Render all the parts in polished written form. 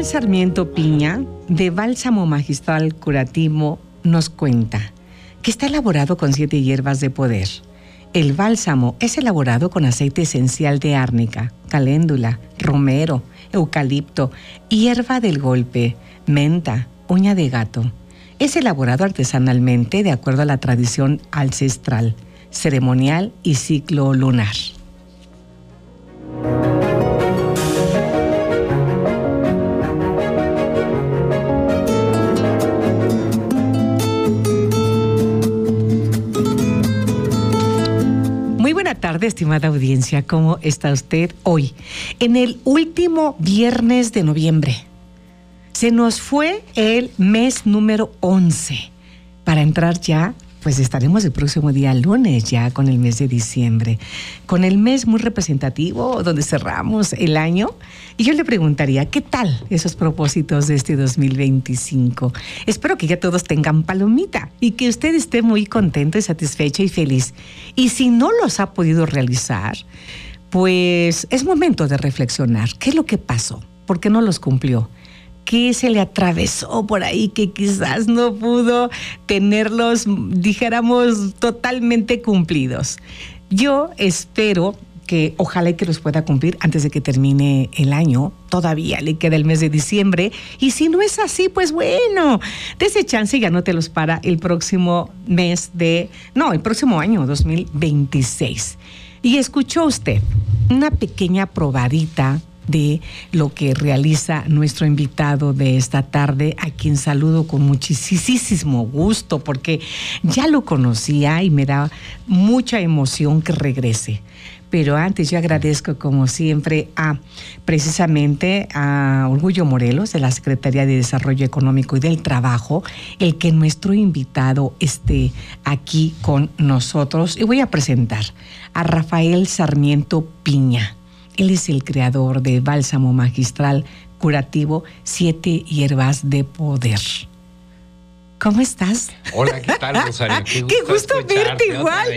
Rafael Sarmiento Piña, de Bálsamo Magistral Curativo, nos cuenta que está elaborado con 7 hierbas de poder. El bálsamo es elaborado con aceite esencial de árnica, caléndula, romero, eucalipto, hierba del golpe, menta, uña de gato. Es elaborado artesanalmente de acuerdo a la tradición ancestral, ceremonial y ciclo lunar. Muy buena tarde, estimada audiencia. ¿Cómo está usted hoy? En el último viernes de noviembre. Se nos fue el mes número 11. Para entrar ya, pues estaremos el próximo día lunes ya con el mes de diciembre. Con el mes muy representativo donde cerramos el año. Y yo le preguntaría, ¿qué tal esos propósitos de este 2025? Espero que ya todos tengan palomita y que usted esté muy contento y satisfecho y feliz. Y si no los ha podido realizar, pues es momento de reflexionar. ¿Qué es lo que pasó? ¿Por qué no los cumplió? ¿Qué se le atravesó por ahí que quizás no pudo tenerlos, dijéramos, totalmente cumplidos? Yo espero que ojalá y que los pueda cumplir antes de que termine el año. Todavía le queda el mes de diciembre. Y si no es así, pues bueno, dése chance y anótelos para el próximo el próximo año, 2026. Y escuchó usted una pequeña probadita de lo que realiza nuestro invitado de esta tarde, a quien saludo con muchísimo gusto, porque ya lo conocía y me da mucha emoción que regrese. Pero antes yo agradezco, como siempre, precisamente a Orgullo Morelos, de la Secretaría de Desarrollo Económico y del Trabajo, el que nuestro invitado esté aquí con nosotros. Y voy a presentar a Rafael Sarmiento Piña. Él es el creador de Bálsamo Magistral Curativo, 7 hierbas de poder. ¿Cómo estás? Hola, ¿qué tal, Rosario? Qué gusto verte igual.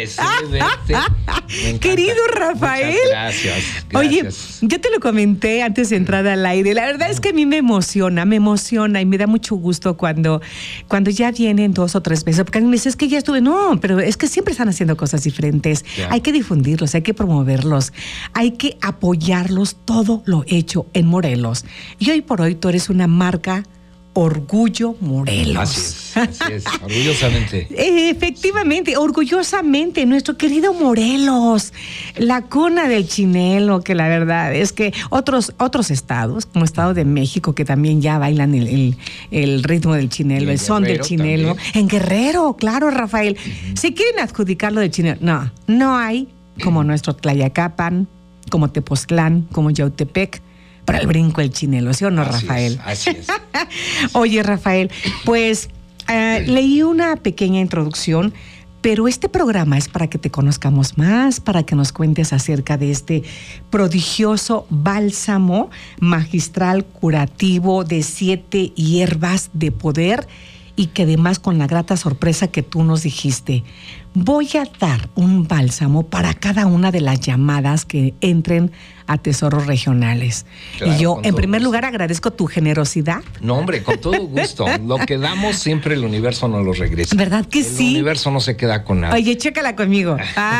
Querido Rafael. Gracias. Oye, yo te lo comenté antes de entrar al aire. La verdad es que a mí me emociona y me da mucho gusto cuando ya vienen 2 o 3 veces. Porque a mí me dices que ya estuve. No, pero es que siempre están haciendo cosas diferentes. Claro. Hay que difundirlos, hay que promoverlos, hay que apoyarlos, todo lo hecho en Morelos. Y hoy por hoy tú eres una marca Orgullo Morelos. Así es, orgullosamente. Efectivamente, orgullosamente, nuestro querido Morelos, la cuna del chinelo, que la verdad es que otros estados, como Estado de México, que también ya bailan el ritmo del chinelo, el son del chinelo. También. En Guerrero, claro, Rafael. Si quieren adjudicarlo de chinelo, no hay como nuestro Tlayacapan, como Tepoztlán, como Yautepec, para el brinco el chinelo, ¿sí o no, Rafael? Así es. Oye, Rafael, pues leí una pequeña introducción, pero este programa es para que te conozcamos más, para que nos cuentes acerca de este prodigioso bálsamo magistral curativo de 7 hierbas de poder, y que además con la grata sorpresa que tú nos dijiste, voy a dar un bálsamo para cada una de las llamadas que entren a Tesoros Regionales. Claro, y yo, en primer lugar, agradezco tu generosidad. No, hombre, con todo gusto. Lo que damos siempre el universo nos lo regresa. ¿Verdad que sí? El universo no se queda con nada. Oye, chécala conmigo.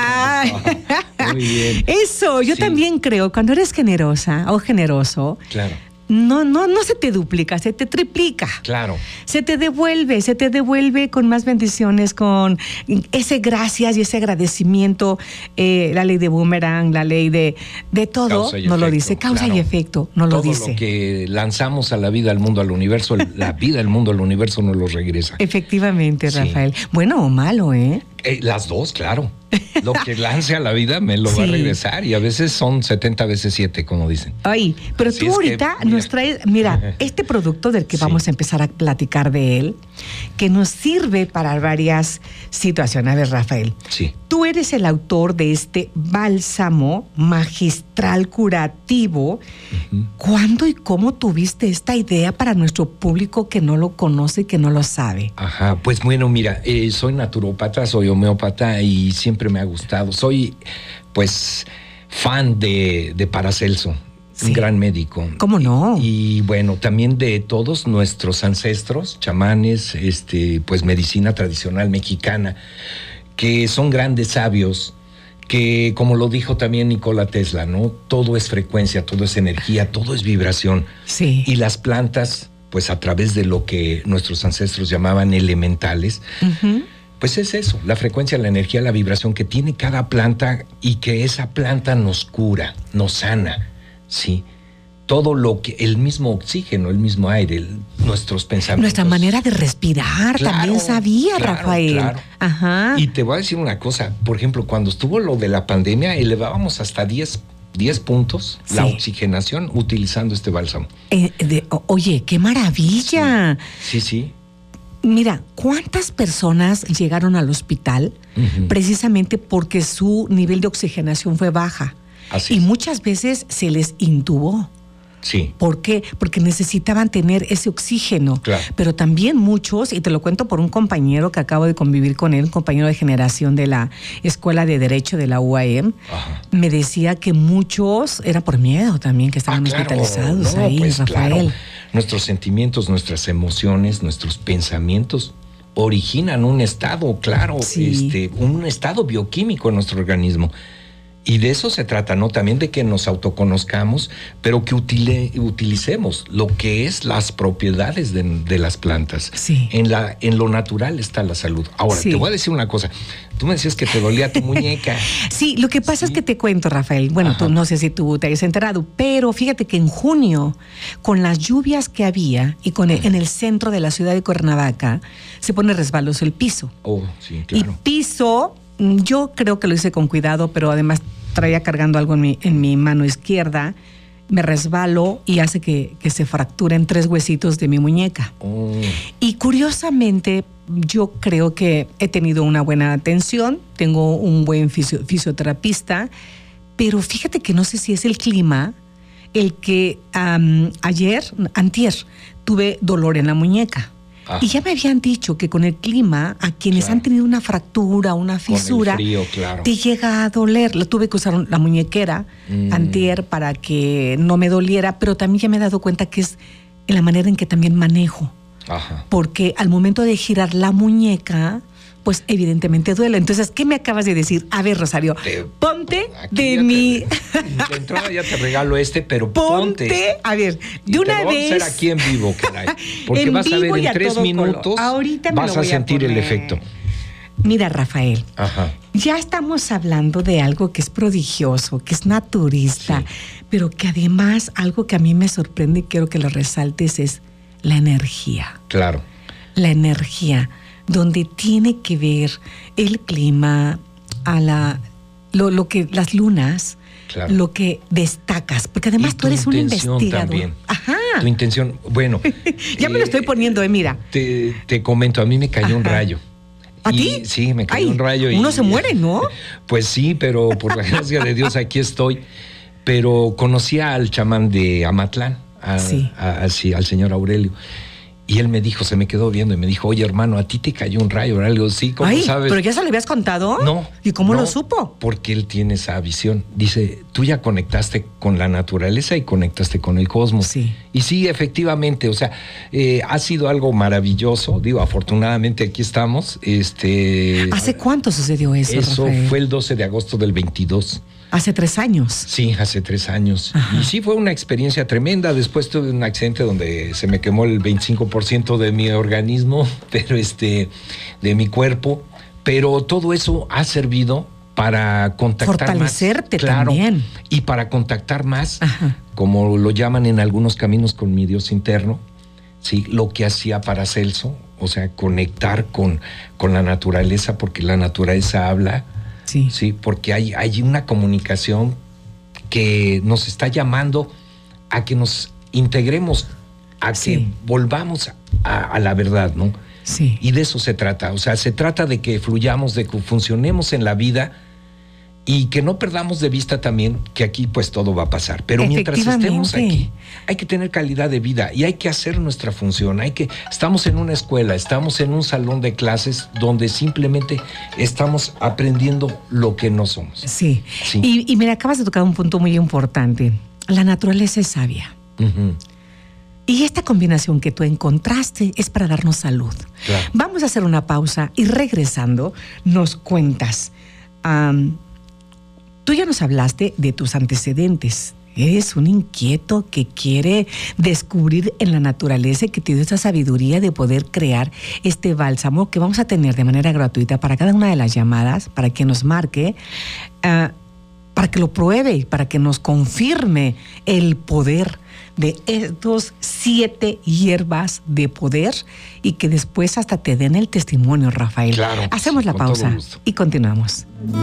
Muy bien. Eso, yo también creo, cuando eres generosa o generoso, claro, no se te duplica, se te triplica. Claro. Se te devuelve con más bendiciones, con ese gracias y ese agradecimiento. La ley de Boomerang, la ley de todo, nos lo dice. Causa y efecto, nos lo dice. Todo lo que lanzamos a la vida, al mundo, al universo, la vida, el mundo, el universo nos lo regresa. Efectivamente, Rafael. Sí. Bueno o malo, ¿eh? Las dos, claro. Lo que lance a la vida me lo va a regresar, y a veces son 70 veces 7, como dicen. Ay, pero así tú ahorita nos traes, mira, este producto del que vamos a empezar a platicar de él, que nos sirve para varias situaciones. A ver, Rafael, tú eres el autor de este bálsamo magistral curativo. ¿Cuándo y cómo tuviste esta idea para nuestro público que no lo conoce, que no lo sabe? Ajá, pues bueno, mira, soy naturópata, soy homeópata y siempre me ha gustado. Soy, pues, fan de Paracelso. un gran médico. ¿Cómo no? Y bueno, también de todos nuestros ancestros, chamanes, pues medicina tradicional mexicana, que son grandes sabios, que como lo dijo también Nikola Tesla, ¿no? Todo es frecuencia, todo es energía, todo es vibración. Sí. Y las plantas, pues a través de lo que nuestros ancestros llamaban elementales, pues es eso, la frecuencia, la energía, la vibración que tiene cada planta y que esa planta nos cura, nos sana, ¿sí? Todo lo que, el mismo oxígeno, el mismo aire, nuestros pensamientos. Nuestra manera de respirar, claro, también sabía, claro, Rafael. Claro. Ajá. Y te voy a decir una cosa, por ejemplo, cuando estuvo lo de la pandemia, elevábamos hasta 10 puntos la oxigenación utilizando este bálsamo. Oye, qué maravilla. Sí. Mira, ¿cuántas personas llegaron al hospital precisamente porque su nivel de oxigenación fue baja? Así y muchas veces se les intubó. Sí. ¿Por qué? Porque necesitaban tener ese oxígeno. Claro. Pero también muchos, y te lo cuento por un compañero que acabo de convivir con él, un compañero de generación de la Escuela de Derecho de la UAM, me decía que muchos era por miedo también, que estaban hospitalizados ahí, pues, Rafael. Claro. Nuestros sentimientos, nuestras emociones, nuestros pensamientos originan un estado, claro, un estado bioquímico en nuestro organismo. Y de eso se trata, ¿no? También de que nos autoconozcamos, pero que utilicemos lo que es las propiedades de las plantas. Sí. En lo natural está la salud. Ahora, te voy a decir una cosa. Tú me decías que te dolía tu muñeca. Sí, lo que pasa es que te cuento, Rafael. Bueno, tú no sé si tú te hayas enterado, pero fíjate que en junio, con las lluvias que había y en el centro de la ciudad de Cuernavaca, se pone resbaloso el piso. Oh, sí, claro. Y piso, yo creo que lo hice con cuidado, pero además traía cargando algo en mi mano izquierda, me resbalo y hace que se fracturen 3 huesitos de mi muñeca. Oh. Y curiosamente, yo creo que he tenido una buena atención, tengo un buen fisioterapista, pero fíjate que no sé si es el clima el que antier, tuve dolor en la muñeca. Y ya me habían dicho que con el clima, a quienes han tenido una fractura, una fisura, con el frío, claro, te llega a doler. Tuve que usar la muñequera antier para que no me doliera, pero también ya me he dado cuenta que es en la manera en que también manejo. Porque al momento de girar la muñeca, pues evidentemente duele. Entonces, ¿qué me acabas de decir? A ver, Rosario, ponte de mi... De entrada ya te regalo pero ponte. A ver, de una vez... Te lo vamos a hacer aquí en vivo, caray. Porque vas a ver en 3 minutos, ahorita vas a sentir el efecto. Mira, Rafael, ya estamos hablando de algo que es prodigioso, que es naturista, pero que además algo que a mí me sorprende y quiero que lo resaltes es la energía. Claro. La energía, donde tiene que ver el clima, lo que las lunas, lo que destacas, porque además tú eres un investigador. También. Tu intención, bueno. Ya me lo estoy poniendo, mira. Te comento, a mí me cayó un rayo. ¿A ti? Sí, me cayó un rayo. Uno se muere, ¿no? Pues sí, pero por la gracia de Dios aquí estoy. Pero conocí al chamán de Amatlán, al señor Aurelio. Y él me dijo, se me quedó viendo y me dijo, oye, hermano, ¿a ti te cayó un rayo o algo? Sí, ¿cómo sabes? ¿Pero ya se lo habías contado? No. ¿Y cómo lo supo? Porque él tiene esa visión. Dice, tú ya conectaste con la naturaleza y conectaste con el cosmos. Sí. Y sí, efectivamente, o sea, ha sido algo maravilloso. Digo, afortunadamente aquí estamos. ¿Hace cuánto sucedió eso, Rafael? Fue el 12 de agosto del 22. ¿Hace 3 años? Sí, hace 3 años. Y sí fue una experiencia tremenda. Después tuve un accidente donde se me quemó el 25% de mi organismo, pero de mi cuerpo. Pero todo eso ha servido para contactar fortalecerte más. Claro, también. Y para contactar más, como lo llaman en algunos caminos, con mi Dios interno. Sí, lo que hacía Paracelso, o sea, conectar con la naturaleza, porque la naturaleza habla. Sí, porque hay una comunicación que nos está llamando a que nos integremos, a que volvamos a la verdad, ¿no? Sí. Y de eso se trata. O sea, se trata de que fluyamos, de que funcionemos en la vida y que no perdamos de vista también que aquí pues todo va a pasar. Pero mientras estemos aquí, hay que tener calidad de vida y hay que hacer nuestra función. Estamos en una escuela, estamos en un salón de clases donde simplemente estamos aprendiendo lo que no somos. Sí. Y me acabas de tocar un punto muy importante. la naturaleza es sabia. Uh-huh. Y esta combinación que tú encontraste es para darnos salud. Claro. Vamos a hacer una pausa y regresando nos cuentas. Tú ya nos hablaste de tus antecedentes. Eres un inquieto que quiere descubrir en la naturaleza y que te dio esa sabiduría de poder crear este bálsamo que vamos a tener de manera gratuita para cada una de las llamadas, para que nos marque, para que lo pruebe y para que nos confirme el poder de estos 7 hierbas de poder y que después hasta te den el testimonio, Rafael. Claro. Hacemos la pausa y continuamos.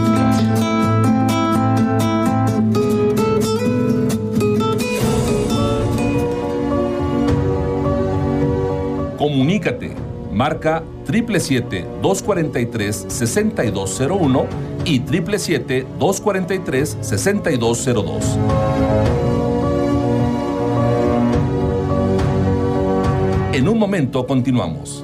Comunícate. Marca 777-243-6201 y 777-243-6202. En un momento continuamos.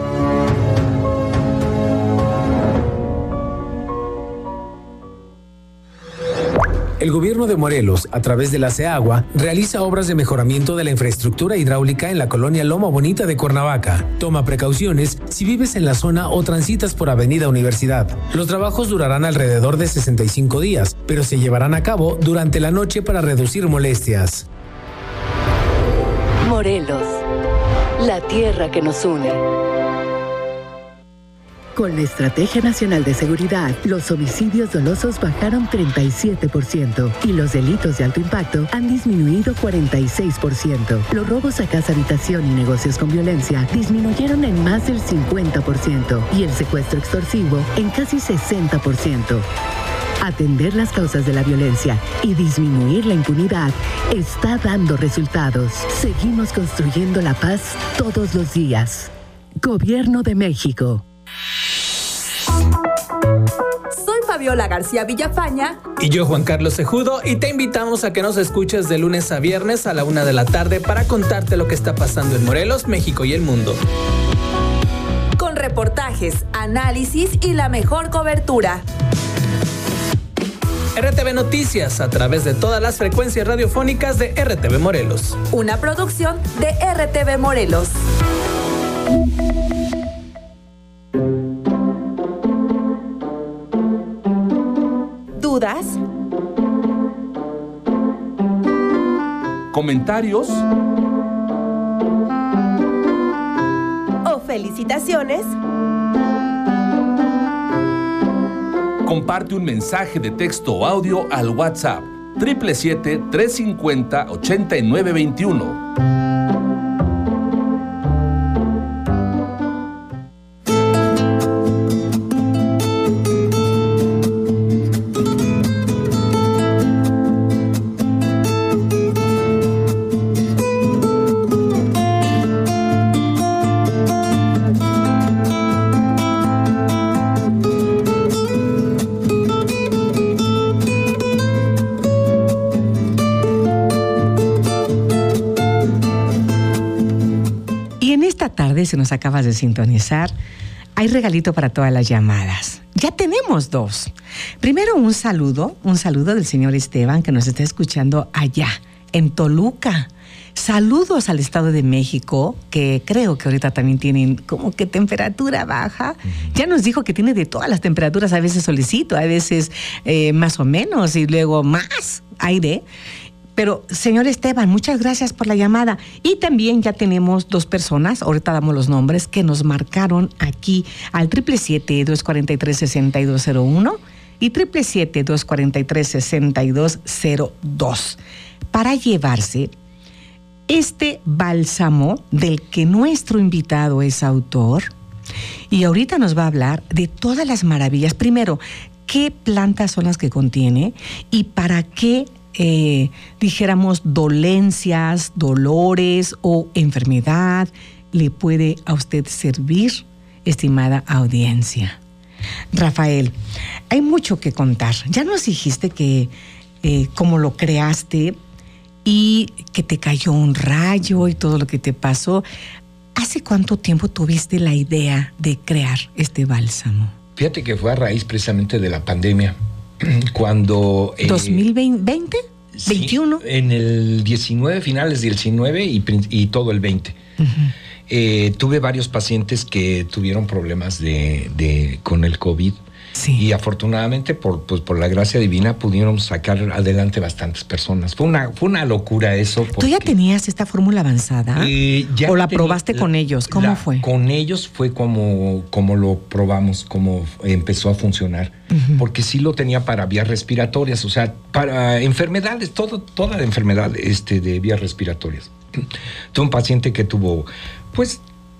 El gobierno de Morelos, a través de la CEAGUA, realiza obras de mejoramiento de la infraestructura hidráulica en la colonia Loma Bonita de Cuernavaca. Toma precauciones si vives en la zona o transitas por Avenida Universidad. Los trabajos durarán alrededor de 65 días, pero se llevarán a cabo durante la noche para reducir molestias. Morelos, la tierra que nos une. Con la Estrategia Nacional de Seguridad, los homicidios dolosos bajaron 37% y los delitos de alto impacto han disminuido 46%. Los robos a casa, habitación y negocios con violencia disminuyeron en más del 50% y el secuestro extorsivo en casi 60%. Atender las causas de la violencia y disminuir la impunidad está dando resultados. Seguimos construyendo la paz todos los días. Gobierno de México. Soy Fabiola García Villafaña. Y yo, Juan Carlos Cejudo, y te invitamos a que nos escuches de lunes a viernes a la 1 de la tarde para contarte lo que está pasando en Morelos, México y el mundo. Con reportajes, análisis y la mejor cobertura. RTV Noticias, a través de todas las frecuencias radiofónicas de RTV Morelos. Una producción de RTV Morelos. ¿Dudas? ¿Comentarios? ¿O felicitaciones? Comparte un mensaje de texto o audio al WhatsApp 777-350-8921. Si nos acabas de sintonizar, hay regalito para todas las llamadas. Ya tenemos 2. Primero un saludo del señor Esteban que nos está escuchando allá en Toluca. Saludos al Estado de México, que creo que ahorita también tienen como que temperatura baja. Ya nos dijo que tiene de todas las temperaturas, a veces solecito, a veces más o menos y luego más aire. Pero, señor Esteban, muchas gracias por la llamada. Y también ya tenemos 2 personas, ahorita damos los nombres, que nos marcaron aquí al 777-243-6201 y 777-243-6202 para llevarse este bálsamo del que nuestro invitado es autor. Y ahorita nos va a hablar de todas las maravillas. Primero, ¿qué plantas son las que contiene y para qué dijéramos dolencias, dolores o enfermedad le puede a usted servir, estimada audiencia? Rafael, hay mucho que contar. Ya nos dijiste que cómo lo creaste y que te cayó un rayo y todo lo que te pasó. ¿Hace cuánto tiempo tuviste la idea de crear este bálsamo? Fíjate que fue a raíz precisamente de la pandemia. Cuando... ¿2020? Sí, 21. En el 19, finales del 19 y todo el 20. Tuve varios pacientes que tuvieron problemas con el COVID. Sí. Y afortunadamente, por la gracia divina, pudieron sacar adelante bastantes personas. Fue una locura eso. ¿Tú ya tenías esta fórmula avanzada? ¿O la probaste con ellos? ¿Cómo fue? Con ellos fue como lo probamos, como empezó a funcionar. Porque sí lo tenía para vías respiratorias, o sea, para enfermedades, toda la enfermedad de vías respiratorias. Tuve un paciente que tuvo, pues,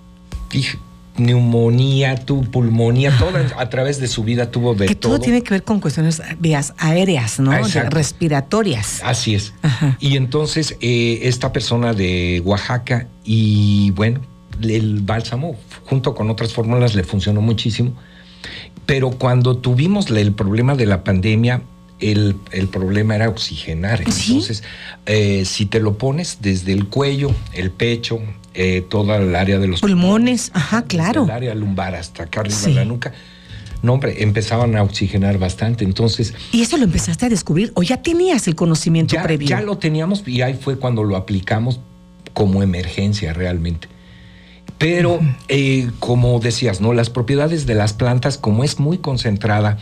neumonía, pulmonía, todo a través de su vida tuvo de todo. Que todo tiene que ver con cuestiones vías aéreas, ¿no? Respiratorias. Así es. Ajá. Y entonces esta persona de Oaxaca, y bueno, el bálsamo junto con otras fórmulas le funcionó muchísimo, pero cuando tuvimos el problema de la pandemia, el problema era oxigenar. ¿Sí? Entonces, si te lo pones desde el cuello, el pecho, toda el área de los pulmones, ajá, claro. El área lumbar hasta acá arriba de la nuca. No, hombre, empezaban a oxigenar bastante. Entonces. ¿Y eso lo empezaste a descubrir o ya tenías el conocimiento previo? Ya lo teníamos y ahí fue cuando lo aplicamos como emergencia realmente. Pero, como decías, ¿no? Las propiedades de las plantas, como es muy concentrada,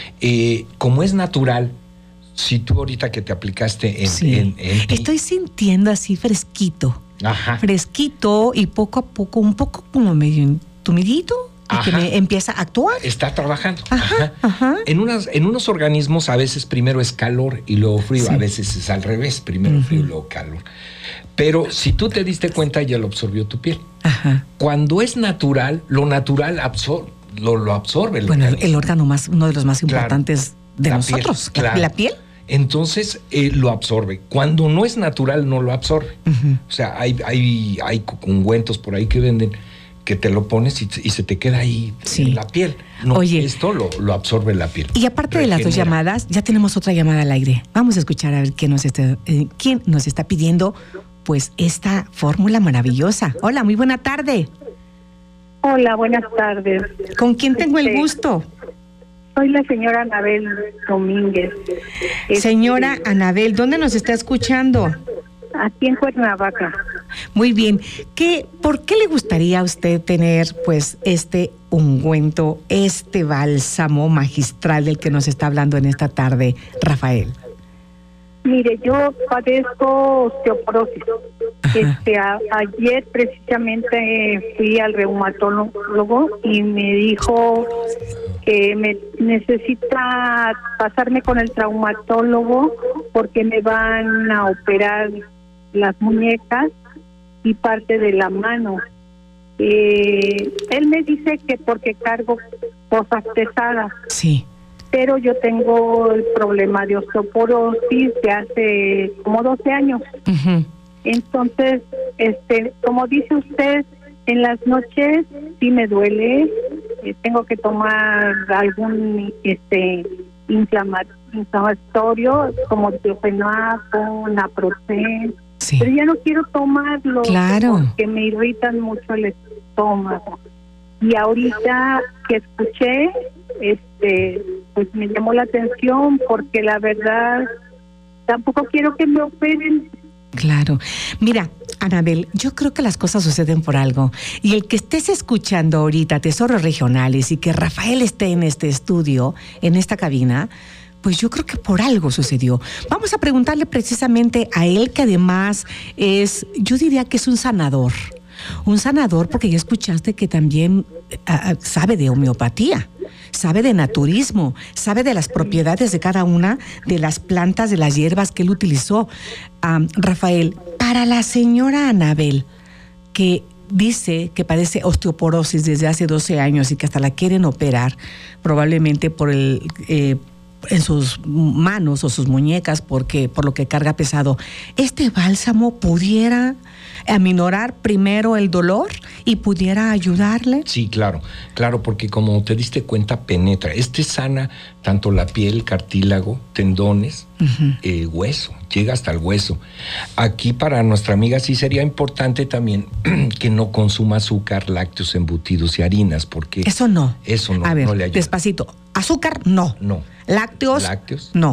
como es natural, si tú ahorita que te aplicaste en estoy sintiendo así fresquito. Ajá. Fresquito y poco a poco, un poco como medio entumidito. Y que me empieza a actuar. Está trabajando. Ajá. En unos organismos a veces primero es calor y luego frío. Sí. A veces es al revés, primero frío y luego calor. Pero si tú te diste cuenta, ya lo absorbió tu piel. Ajá. Cuando es natural, lo natural lo absorbe. Bueno, el órgano uno de los más importantes de nosotros, la piel. Entonces lo absorbe. Cuando no es natural, no lo absorbe. O sea, hay ungüentos por ahí que venden que te lo pones y se te queda ahí en la piel. No, oye, esto lo absorbe la piel. Y aparte de las dos llamadas, ya tenemos otra llamada al aire. Vamos a escuchar a ver quién nos está pidiendo pues esta fórmula maravillosa. Hola, muy buena tarde. Hola, buenas tardes. ¿Con quién tengo el gusto? Soy la señora Anabel Domínguez. Señora Anabel, ¿dónde nos está escuchando? Aquí en Cuernavaca. Muy bien. ¿Por qué le gustaría a usted tener pues este ungüento, este bálsamo magistral del que nos está hablando en esta tarde, Rafael? Mire, yo padezco osteoporosis. Ayer precisamente fui al reumatólogo y me dijo que me necesita pasarme con el traumatólogo porque me van a operar las muñecas y parte de la mano. Él me dice que porque cargo cosas pesadas. Sí. Pero yo tengo el problema de osteoporosis de hace como 12 años. Uh-huh. Entonces, como dice usted, en las noches sí me duele, tengo que tomar algún inflamatorio como diclofenaco, naproxen, sí. Pero ya no quiero tomarlo, claro, porque me irritan mucho el estómago. Y ahorita que escuché, pues me llamó la atención porque la verdad tampoco quiero que me operen. Claro. Mira, Anabel, yo creo que las cosas suceden por algo. Y el que estés escuchando ahorita Tesoros Regionales y que Rafael esté en este estudio, en esta cabina, pues yo creo que por algo sucedió. Vamos a preguntarle precisamente a él, que además yo diría que es un sanador. Un sanador porque ya escuchaste que también sabe de homeopatía, sabe de naturismo, sabe de las propiedades de cada una de las plantas, de las hierbas que él utilizó. Rafael, para la señora Anabel, que dice que padece osteoporosis desde hace 12 años y que hasta la quieren operar, probablemente en sus manos o sus muñecas por lo que carga pesado, ¿este bálsamo pudiera aminorar primero el dolor y pudiera ayudarle? Sí, claro, porque como te diste cuenta, penetra. Sana tanto la piel, cartílago, tendones, uh-huh, hueso, llega hasta el hueso. Aquí para nuestra amiga sí sería importante también que no consuma azúcar, lácteos, embutidos y harinas, porque Eso no. A ver, no le ayuda. Despacito. Azúcar, no. No. Lácteos, no.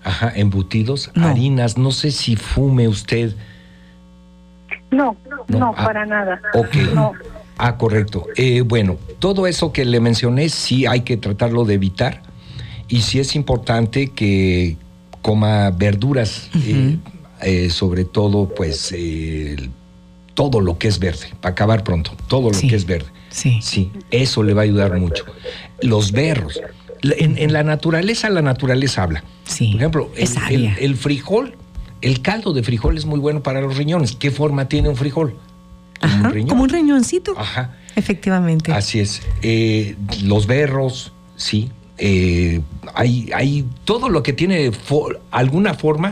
Ajá, embutidos, No. harinas, no sé si fume usted. No, No, para nada. Ok. No. Correcto. Bueno, todo eso que le mencioné sí hay que tratarlo de evitar y sí es importante que coma verduras, sobre todo pues todo lo que es verde, para acabar pronto, todo lo Sí. que es verde. Sí. Sí, eso le va a ayudar mucho. Los berros. En la naturaleza habla. Sí, Por ejemplo, es sabia. el frijol, el caldo de frijol es muy bueno para los riñones. ¿Qué forma tiene un frijol? Como Ajá, un riñón. como un riñoncito. Ajá. Efectivamente. Así es. Los berros, sí. Hay todo lo que tiene alguna forma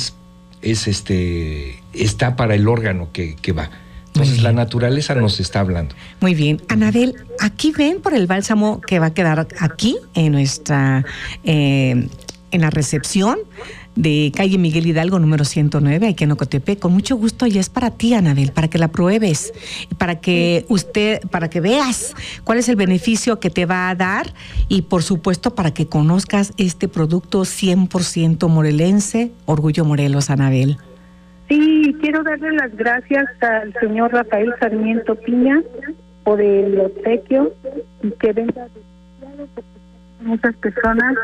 está para el órgano que va. Entonces la naturaleza nos está hablando. Muy bien. Anabel, aquí ven por el bálsamo que va a quedar aquí en nuestra, en la recepción de calle Miguel Hidalgo, número 109, aquí en Ocotepec. Con mucho gusto, y es para ti, Anabel, para que la pruebes, para que veas cuál es el beneficio que te va a dar y, por supuesto, para que conozcas este producto 100% morelense, Orgullo Morelos, Anabel. Sí, quiero darle las gracias al señor Rafael Sarmiento Piña por el obsequio y que venga muchas personas.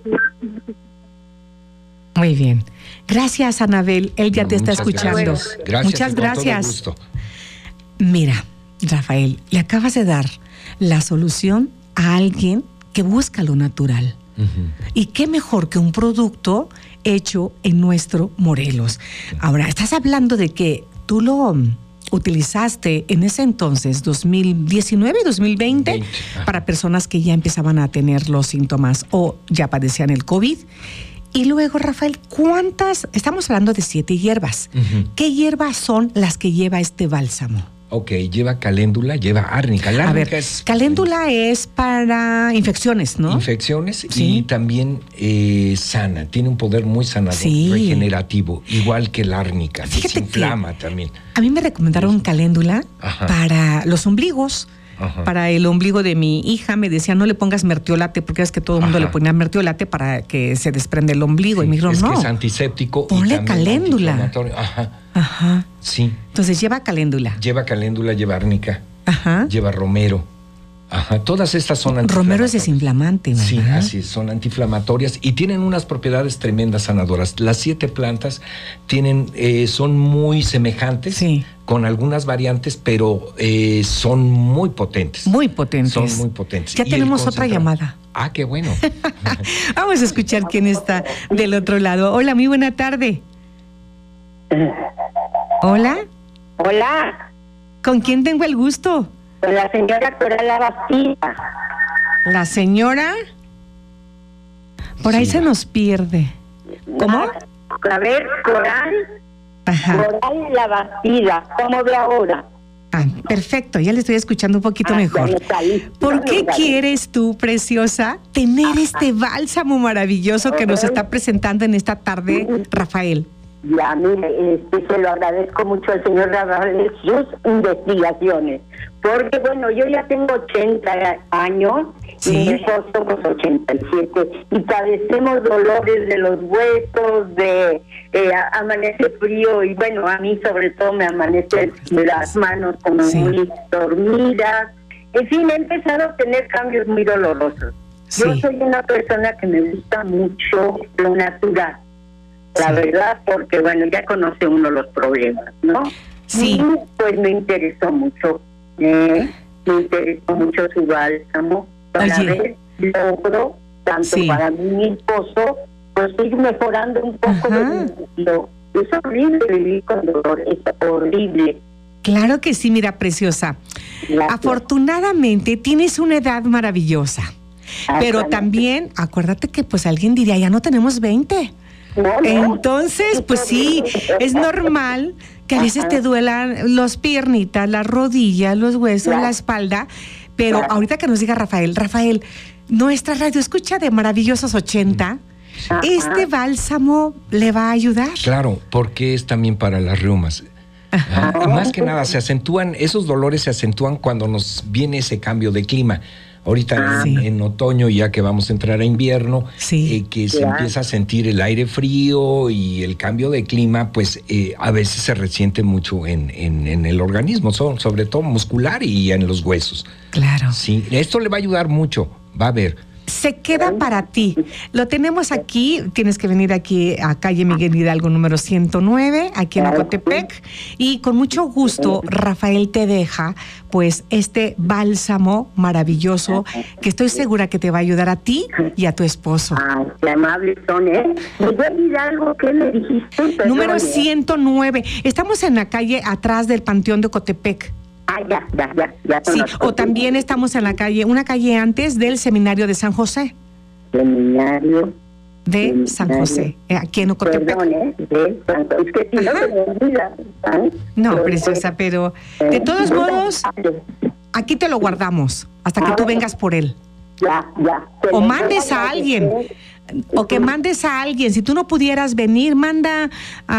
Muy bien. Gracias, Anabel. Él ya te está Muchas escuchando. Gracias. Muchas y con gracias. todo gusto. Mira, Rafael, le acabas de dar la solución a alguien que busca lo natural. Y qué mejor que un producto hecho en nuestro Morelos. Ahora, estás hablando de que tú lo utilizaste en ese entonces, 2019 y 2020, para personas que ya empezaban a tener los síntomas o ya padecían el COVID. Y luego, Rafael, estamos hablando de 7 hierbas. ¿Qué hierbas son las que lleva este bálsamo? Ok, lleva caléndula, lleva árnica. La A ver, árnica es caléndula es para infecciones, ¿no? infecciones Sí. y también sana. Tiene un poder muy sanador, Sí. regenerativo, igual que la árnica. Fíjate Desinflama también. A mí me recomendaron caléndula Ajá. para los ombligos. Ajá. Para el ombligo de mi hija me decía, no le pongas mertiolate, porque es que todo el mundo Ajá. le ponía mertiolate para que se desprende el ombligo. Sí, y me dijeron, es no, que es antiséptico. y ponle también caléndula. antiinflamatorio. Ajá. Ajá. Sí. Entonces lleva caléndula. Lleva caléndula, lleva árnica, Ajá. lleva romero. Ajá. Todas estas son Romero es antiinflamatorias. desinflamante, ¿verdad? Sí, así es, son antiinflamatorias y tienen unas propiedades tremendas sanadoras. Las 7 plantas son muy semejantes, Sí. con algunas variantes, pero son muy potentes. Muy potentes. Son muy potentes. Ya Y el tenemos otra concentrado- llamada. Ah, qué bueno. Vamos a escuchar quién está del otro lado. Hola, muy buena tarde. Hola, Hola, ¿con quién tengo el gusto? con la señora Coral Bastida. La señora. Por ahí Sí. se nos pierde. ¿Cómo? A ver, Coral, Ajá. Coral La Bastida, ¿cómo ve ahora? Ah, perfecto, ya le estoy escuchando un poquito Ah, mejor. ya me salí. ¿Por qué Ya me salí. quieres tú, preciosa, tener este bálsamo maravilloso que nos está presentando en esta tarde, Rafael? Ya, mire, se lo agradezco mucho al señor Rafael sus investigaciones. Porque, bueno, yo ya tengo 80 años Sí. y mi esposo somos 87 y padecemos dolores de los huesos, de amanece frío y, bueno, a mí sobre todo me amanece las manos como Sí. muy dormidas. En fin, he empezado a tener cambios muy dolorosos. Yo Sí. soy una persona que me gusta mucho lo natural. La Sí. verdad, porque bueno, ya conoce uno los problemas, ¿no? Sí. Y pues me interesó mucho su bálsamo para Oye. ver logro, tanto Sí. para mí y mi esposo, pues ir mejorando un poco Ajá. es horrible vivir con dolor, es horrible. Claro que sí, mira, preciosa. Gracias. Afortunadamente tienes una edad maravillosa. Pero también, acuérdate que pues alguien diría, ya no tenemos 20. No. Entonces, pues sí, es normal que a veces te duelan las piernitas, las rodillas, los huesos, Claro. la espalda. Pero Claro. ahorita que nos diga Rafael, nuestra radio escucha de Maravillosos 80, este bálsamo le va a ayudar. Claro, porque es también para las reumas. Más que nada, esos dolores se acentúan cuando nos viene ese cambio de clima. Ahorita en otoño, ya que vamos a entrar a invierno, que se empieza a sentir el aire frío y el cambio de clima, pues a veces se resiente mucho en el organismo, sobre todo muscular y en los huesos. Claro. Sí, esto le va a ayudar mucho, va a ver. Se queda para ti. Lo tenemos aquí, tienes que venir aquí a calle Miguel Hidalgo número 109, aquí en Ecotepec, y con mucho gusto Rafael te deja pues este bálsamo maravilloso que estoy segura que te va a ayudar a ti y a tu esposo. Qué amables son, ¿eh? Miguel Hidalgo, ¿qué me dijiste? Número 109. Estamos en la calle atrás del Panteón de Ecotepec. Ya. Sí, o también estamos en la calle, una calle antes del Seminario de San José. Seminario de San José, aquí en Ecotepec. Perdón, de San José. Es que si no me olvida. No, preciosa, pero de todos modos, aquí te lo guardamos hasta que tú vengas por él. Ya. O mandes a alguien. O que mandes a alguien. Si tú no pudieras venir, manda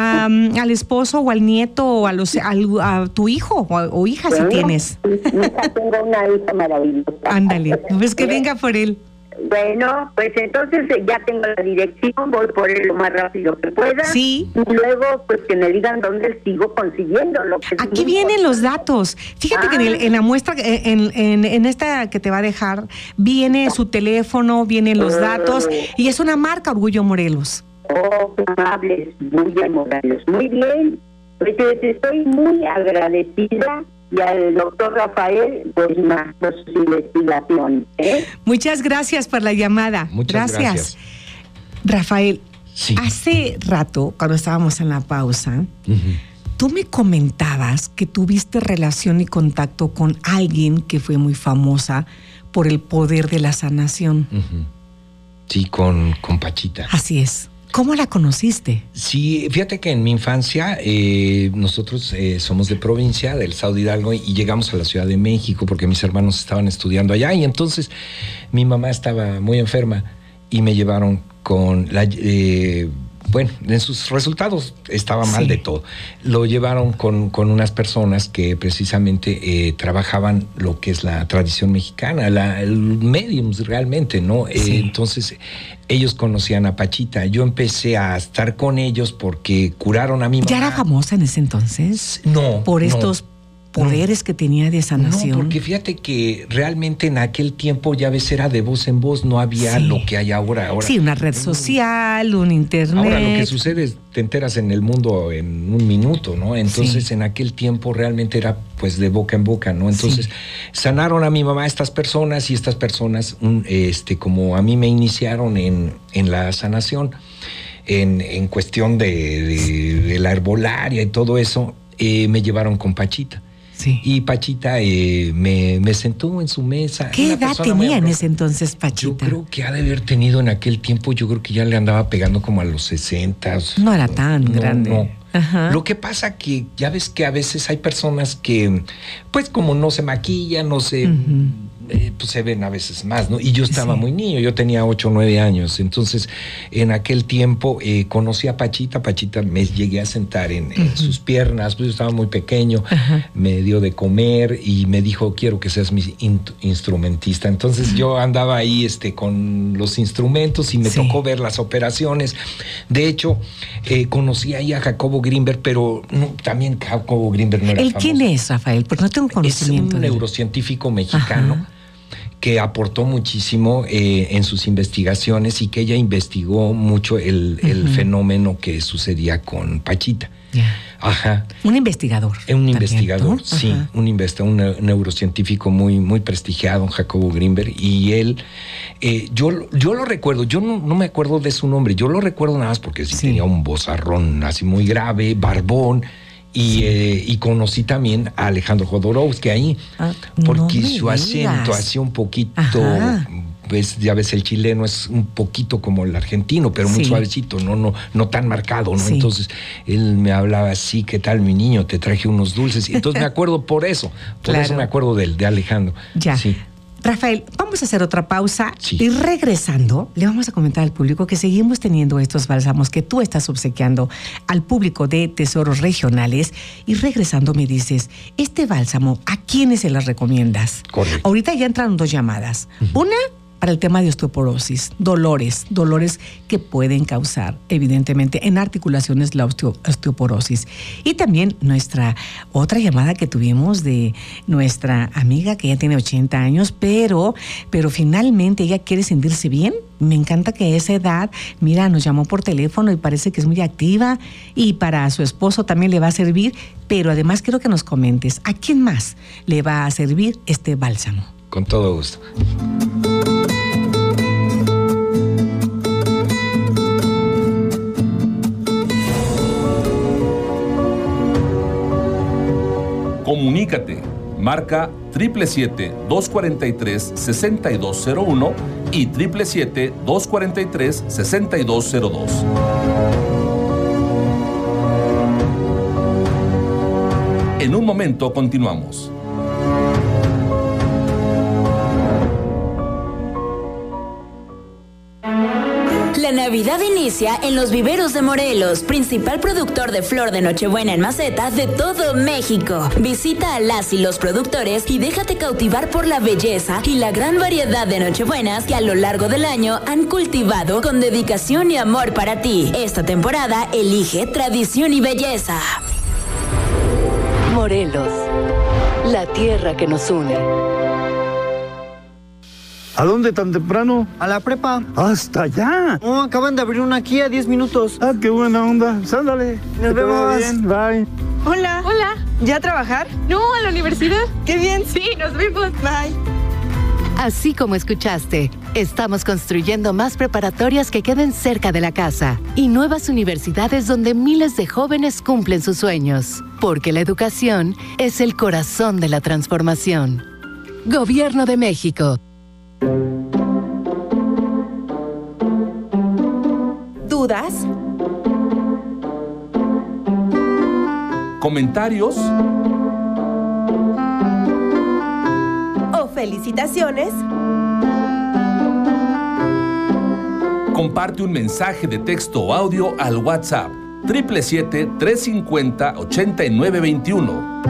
al esposo o al nieto o a tu hijo o hija, si tienes. Tengo una hija maravillosa. Ándale, pues que venga por él. Bueno, pues entonces ya tengo la dirección, voy por él lo más rápido que pueda. Sí. Y luego, pues que me digan dónde sigo consiguiendo lo que... Aquí vienen los datos. Fíjate que en la muestra, en esta que te va a dejar, viene su teléfono, vienen los datos, y es una marca Orgullo Morelos. Qué amables, Orgullo Morelos. Muy bien, pues estoy muy agradecida. Y al doctor Rafael por sus investigaciones. Muchas gracias por la llamada. Muchas gracias. Rafael, hace rato, cuando estábamos en la pausa, tú me comentabas que tuviste relación y contacto con alguien que fue muy famosa por el poder de la sanación. Sí, con Pachita. Así es. ¿Cómo la conociste? Sí, fíjate que en mi infancia nosotros somos de provincia, del estado de Hidalgo, y llegamos a la Ciudad de México porque mis hermanos estaban estudiando allá, y entonces mi mamá estaba muy enferma y me llevaron con en sus resultados estaba mal de todo. Lo llevaron con unas personas que precisamente trabajaban lo que es la tradición mexicana, el mediums realmente, ¿no? Entonces ellos conocían a Pachita. Yo empecé a estar con ellos porque curaron a mi mamá. ¿Ya era famosa en ese entonces? No. Por estos poderes que tenía de sanación. No, porque fíjate que realmente en aquel tiempo, ya ves, era de voz en voz, no había lo que hay ahora. Sí, una red social, un internet. Ahora lo que sucede es, te enteras en el mundo en un minuto, ¿no? Entonces en aquel tiempo realmente era pues de boca en boca, ¿no? Entonces sanaron a mi mamá estas personas, y estas personas, como a mí me iniciaron en la sanación, en cuestión de la herbolaria y todo eso, me llevaron con Pachita. Y Pachita me sentó en su mesa. ¿Qué edad tenía en ese entonces Pachita? Yo creo que ha de haber tenido en aquel tiempo, yo creo que ya le andaba pegando como a los 60. No era tan grande. No. Lo que pasa que ya ves que a veces hay personas que, pues como no se maquillan, no se... pues se ven a veces más, ¿no? Y yo estaba muy niño, yo tenía 8 o 9 años. Entonces, en aquel tiempo conocí a Pachita. Pachita, me llegué a sentar en sus piernas, pues yo estaba muy pequeño, me dio de comer y me dijo, quiero que seas mi instrumentista. Entonces yo andaba ahí con los instrumentos y me tocó ver las operaciones. De hecho, conocí ahí a Jacobo Grinberg, pero también Jacobo Grinberg no era famoso. ¿Quién es, Rafael? Porque no tengo conocimiento. Es un neurocientífico mexicano que aportó muchísimo en sus investigaciones, y que ella investigó mucho el fenómeno que sucedía con Pachita. Un investigador. Un investigador, sí, un neurocientífico muy, muy prestigiado, Jacobo Grinberg, y él, yo lo recuerdo, yo no me acuerdo de su nombre, yo lo recuerdo nada más porque tenía un vozarrón así muy grave, barbón. Y conocí también a Alejandro Jodorowsky ahí, porque su acento hacía un poquito, pues ya ves, el chileno es un poquito como el argentino, pero muy suavecito, no tan marcado, ¿no? Entonces él me hablaba así, ¿qué tal, mi niño? Te traje unos dulces. Y entonces me acuerdo por eso me acuerdo de Alejandro. Ya. Rafael, vamos a hacer otra pausa Sí. y regresando le vamos a comentar al público que seguimos teniendo estos bálsamos que tú estás obsequiando al público de Tesoros Regionales, y regresando me dices, este bálsamo, ¿a quiénes se las recomiendas? Correcto. Ahorita ya entraron 2 llamadas. Una para el tema de osteoporosis, dolores que pueden causar evidentemente en articulaciones la osteoporosis. Y también nuestra otra llamada que tuvimos de nuestra amiga que ya tiene 80 años, pero finalmente ella quiere sentirse bien. Me encanta que a esa edad, mira, nos llamó por teléfono y parece que es muy activa, y para su esposo también le va a servir, pero además quiero que nos comentes, ¿a quién más le va a servir este bálsamo? Con todo gusto. Comunícate. Marca 777-243-6201 y 777-243-6202. En un momento continuamos. La Navidad inicia en los viveros de Morelos, principal productor de flor de Nochebuena en maceta de todo México. Visita a las y los productores y déjate cautivar por la belleza y la gran variedad de Nochebuenas que a lo largo del año han cultivado con dedicación y amor para ti. Esta temporada elige tradición y belleza. Morelos, la tierra que nos une. ¿A dónde tan temprano? A la prepa. ¡Hasta allá! No, acaban de abrir una aquí a 10 minutos. ¡Ah, qué buena onda! ¡Sándale! Nos vemos. Bien, bye. Hola. Hola. ¿Ya a trabajar? No, a la universidad. ¡Qué bien! Sí, nos vemos. Bye. Así como escuchaste, estamos construyendo más preparatorias que queden cerca de la casa y nuevas universidades donde miles de jóvenes cumplen sus sueños, porque la educación es el corazón de la transformación. Gobierno de México. ¿Dudas? ¿Comentarios? ¿O felicitaciones? Comparte un mensaje de texto o audio al WhatsApp 777-350-8921.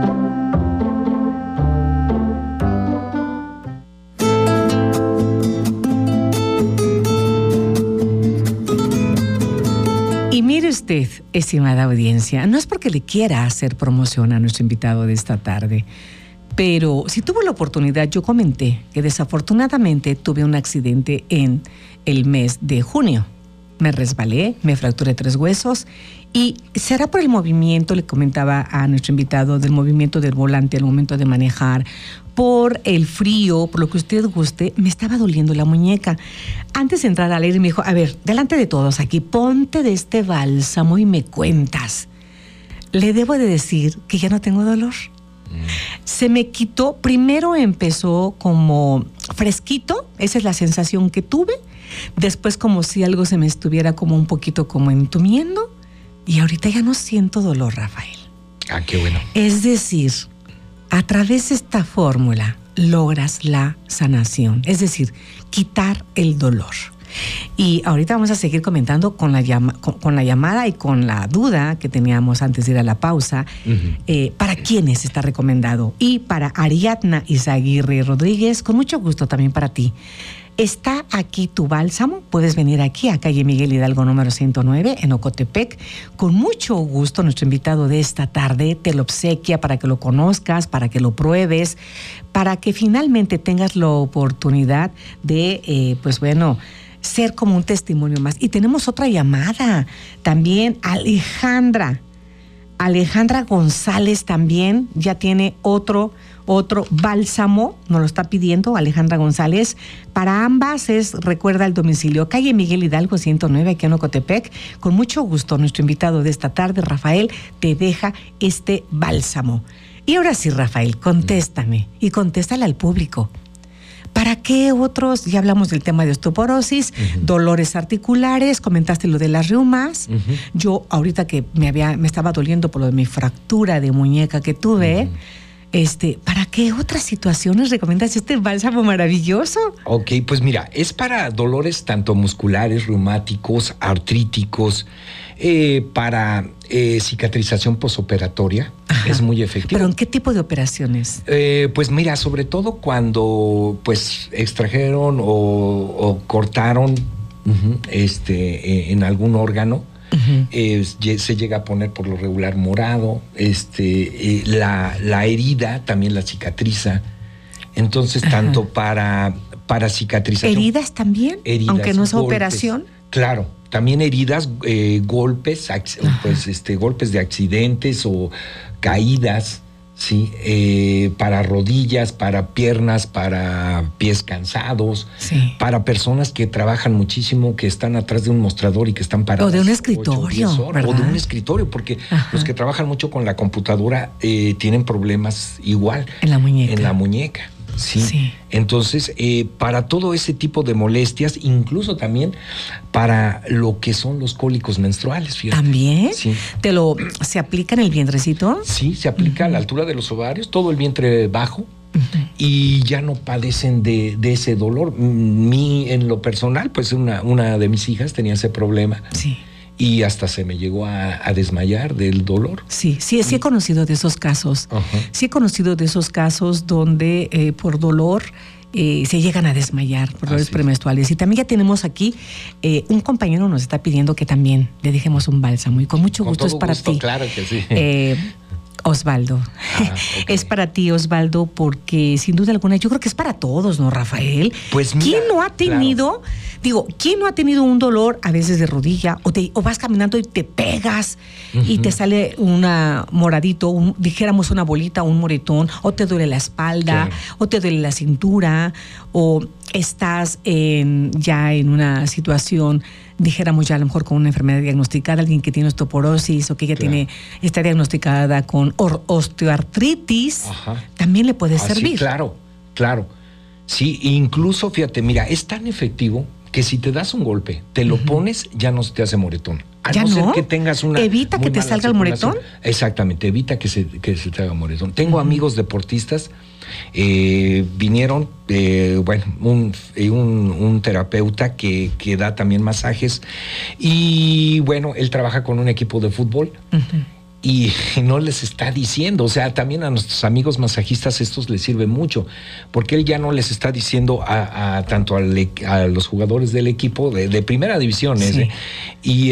Y mire usted, estimada audiencia, no es porque le quiera hacer promoción a nuestro invitado de esta tarde, pero si tuvo la oportunidad, yo comenté que desafortunadamente tuve un accidente en el mes de junio. Me resbalé, me fracturé 3 huesos y será por el movimiento, le comentaba a nuestro invitado, del movimiento del volante al momento de manejar, por el frío, por lo que usted guste, me estaba doliendo la muñeca. Antes de entrar al aire me dijo, a ver, delante de todos aquí, ponte de este bálsamo y me cuentas. Le debo de decir que ya no tengo dolor. Se me quitó, primero empezó como fresquito, esa es la sensación que tuve, después como si algo se me estuviera como un poquito como entumiendo, y ahorita ya no siento dolor, Rafael. Ah, qué bueno. Es decir, a través de esta fórmula logras la sanación, es decir, quitar el dolor. Y ahorita vamos a seguir comentando con la llamada y con la duda que teníamos antes de ir a la pausa. ¿Para quiénes está recomendado? Y para Ariadna Izaguirre Rodríguez, con mucho gusto también para ti. Está aquí tu bálsamo, puedes venir aquí a calle Miguel Hidalgo número 109 en Ocotepec. Con mucho gusto nuestro invitado de esta tarde te lo obsequia para que lo conozcas, para que lo pruebes, para que finalmente tengas la oportunidad de, ser como un testimonio más. Y tenemos otra llamada también, Alejandra González también ya tiene otro bálsamo, nos lo está pidiendo Alejandra González. Para ambas recuerda el domicilio, calle Miguel Hidalgo 109, aquí en Ocotepec. Con mucho gusto, nuestro invitado de esta tarde, Rafael, te deja este bálsamo. Y ahora sí, Rafael, contéstame y contéstale al público. ¿Para qué otros? Ya hablamos del tema de osteoporosis, dolores articulares, comentaste lo de las reumas. Yo ahorita que me estaba doliendo por lo de mi fractura de muñeca que tuve, ¿Para qué otras situaciones recomiendas este bálsamo maravilloso? Ok, pues mira, es para dolores tanto musculares, reumáticos, artríticos, para cicatrización posoperatoria. Ajá. Es muy efectivo. ¿Pero en qué tipo de operaciones? Pues mira, sobre todo cuando pues extrajeron o cortaron en algún órgano. Se llega a poner por lo regular morado, la herida también la cicatriza. Entonces, tanto para cicatrización. ¿Heridas también? Heridas, aunque no es golpes, operación. Claro, también heridas, golpes, golpes de accidentes o caídas. Sí, para rodillas, para piernas, para pies cansados, sí, para personas que trabajan muchísimo, que están atrás de un mostrador y que están parados. O de un escritorio, 8, o de un escritorio, porque los que trabajan mucho con la computadora tienen problemas igual. En la muñeca. En la muñeca. Sí. Sí. Entonces, para todo ese tipo de molestias, incluso también para lo que son los cólicos menstruales, fíjate. ¿También? Sí. ¿Se aplica en el vientrecito? Sí, se aplica a la altura de los ovarios, todo el vientre bajo, y ya no padecen de ese dolor. En lo personal, pues una de mis hijas tenía ese problema. Sí. Y hasta se me llegó a desmayar del dolor. Sí he conocido de esos casos. Sí he conocido de esos casos donde por dolor se llegan a desmayar por dolores premenstruales. Y también ya tenemos aquí, un compañero nos está pidiendo que también le dejemos un bálsamo. Y con mucho gusto es para ti. Claro que sí. Osvaldo. Okay. Es para ti, Osvaldo, porque sin duda alguna, yo creo que es para todos, ¿no, Rafael? Pues mira, ¿quién no ha tenido, quién no ha tenido un dolor a veces de rodilla o vas caminando y te pegas y te sale una moradito, dijéramos una bolita, un moretón, o te duele la espalda, o te duele la cintura, o estás ya en una situación, dijéramos ya a lo mejor con una enfermedad diagnosticada, alguien que tiene osteoporosis o que ya está diagnosticada con osteoartritis, también le puede servir. Claro. Sí, incluso, fíjate, mira, es tan efectivo que si te das un golpe, te lo pones, ya no se te hace moretón. A ¿Ya no ser que tengas una... ¿Evita que te salga el moretón? Exactamente, evita que se te haga moretón. Tengo amigos deportistas, vinieron, un terapeuta que da también masajes, y bueno, él trabaja con un equipo de fútbol. Y no les está diciendo, o sea, también a nuestros amigos masajistas estos les sirve mucho, porque él ya no les está diciendo tanto a los jugadores del equipo de primera división, y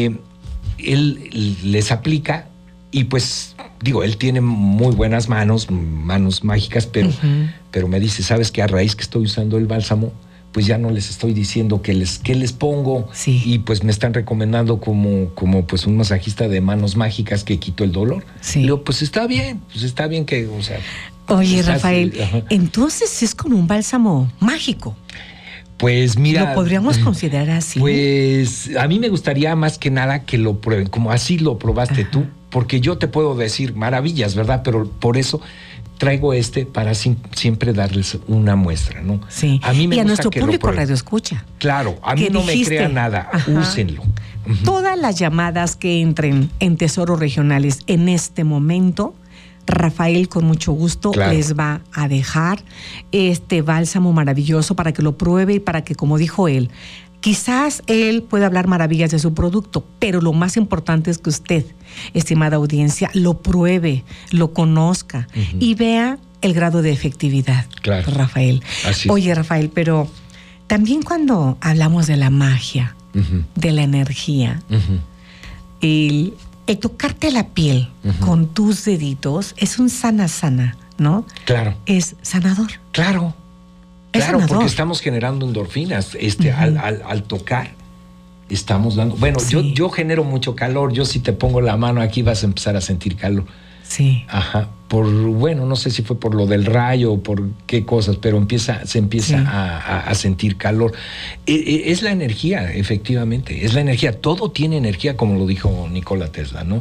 él les aplica, y pues digo, él tiene muy buenas manos mágicas, pero me dice, ¿sabes qué? A raíz que estoy usando el bálsamo, pues ya no les estoy diciendo qué les pongo, y pues me están recomendando como pues un masajista de manos mágicas que quitó el dolor. Y digo, pues está bien que, o sea... Oye, Rafael, entonces es como un bálsamo mágico. Pues mira... ¿Lo podríamos considerar así? Pues a mí me gustaría más que nada que lo prueben, como así lo probaste tú, porque yo te puedo decir maravillas, ¿verdad? Pero por eso... traigo para siempre darles una muestra, ¿no? Sí. A mí me y a gusta nuestro que público radio escucha. Claro, a mí no me crea nada, úsenlo. Todas las llamadas que entren en Tesoros Regionales en este momento, Rafael con mucho gusto les va a dejar este bálsamo maravilloso para que lo pruebe y para que, como dijo él, quizás él pueda hablar maravillas de su producto, pero lo más importante es que usted, estimada audiencia, lo pruebe, lo conozca y vea el grado de efectividad, Rafael. Oye, Rafael, pero también cuando hablamos de la magia, de la energía, el tocarte la piel con tus deditos es un sana, ¿no? Claro. Es sanador. Claro, porque estamos generando endorfinas. Al tocar, estamos dando... Bueno, yo genero mucho calor. Yo si te pongo la mano aquí vas a empezar a sentir calor. Sí. No sé si fue por lo del rayo o por qué cosas, pero se empieza a sentir calor. Es la energía, efectivamente. Es la energía. Todo tiene energía, como lo dijo Nikola Tesla, ¿no?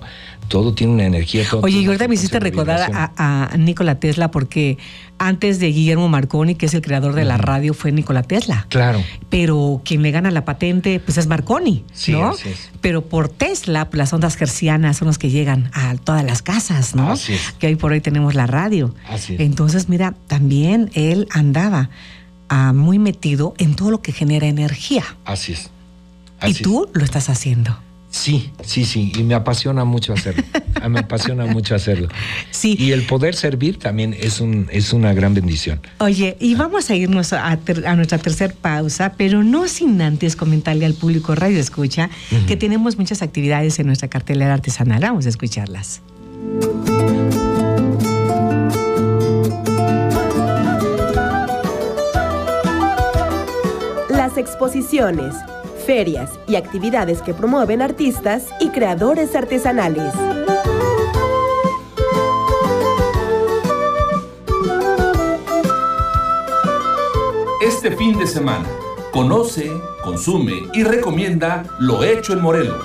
Todo tiene una energía. Todo Oye, y tiene ahorita una me hiciste frecuencia de recordar vibración. a Nikola Tesla, porque antes de Guillermo Marconi, que es el creador de la radio, fue Nikola Tesla. Claro. Pero quien le gana la patente, pues es Marconi, Sí, ¿no? así es. Pero por Tesla, pues, las ondas hertzianas son las que llegan a todas las casas, ¿no? Así es. Que hoy por hoy tenemos la radio. Así es. Entonces, mira, también él andaba muy metido en todo lo que genera energía. Así es. Y tú lo estás haciendo. Sí, y me apasiona mucho hacerlo. Me apasiona mucho hacerlo. Sí. Y el poder servir también es una gran bendición. Oye, y vamos a irnos a nuestra tercera pausa, pero no sin antes comentarle al público Radio Escucha que tenemos muchas actividades en nuestra cartelera artesanal. Vamos a escucharlas. Las exposiciones, ferias y actividades que promueven artistas y creadores artesanales. Este fin de semana, conoce, consume y recomienda lo hecho en Morelos.